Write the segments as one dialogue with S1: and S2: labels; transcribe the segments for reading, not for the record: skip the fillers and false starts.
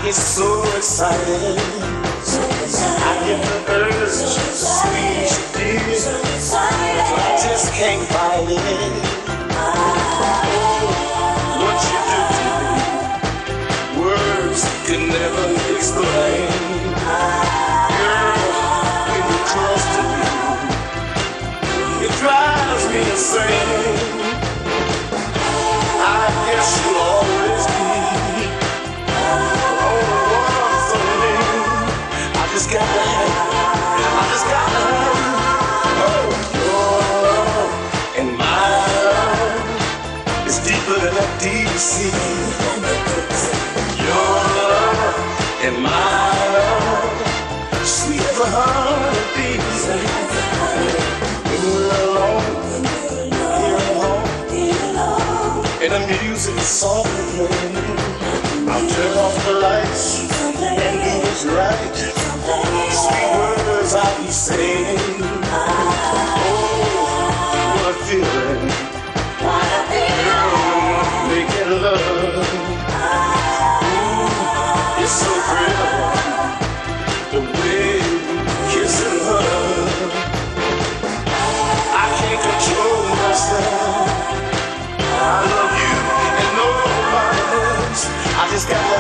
S1: get so excited. I get the urge to squeeze you, dear. I just can't fight it. What you do to me, words can never explain. Girl, when you're close to me, it drives me insane. I guess you'll always be the only one for me. I just gotta have you. I just gotta have you. Oh, your love and my love is deeper than that deep sea. Your love and my love, sweet as a honeybee. When we're alone, and the music is softly playing, I'll turn off the lights and do what's right. Sweet words I'll be saying. Oh, what a feeling. Girl, making love. Ooh, it's so thrilling, the way you kiss and hug. I can't control myself. I love you and nobody else. I just gotta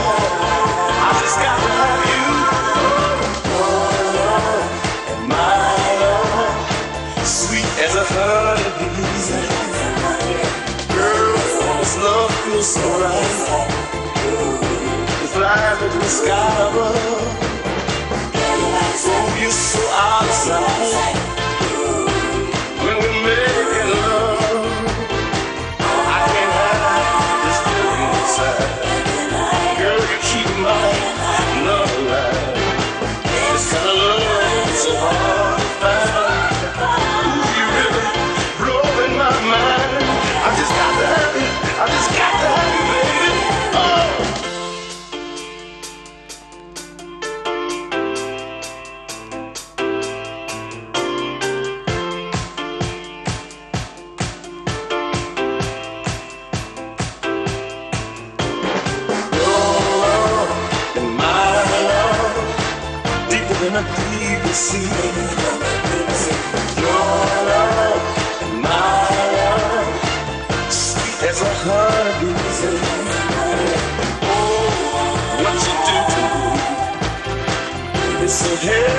S1: have you. Your love and my love, sweet as a honeybee. Girl, this love feels so right. We fly into the sky above. Oh, you're so out of sight. When we're making love, girl, you keep my love alive. This kind of love is so hard to find. Ooh, you really blowing my mind. I just got to have you. I just got to have you, baby. Oh. In a deep sea, your love and my love, sweet as a honeybee. Oh, what you do to me is so heavy.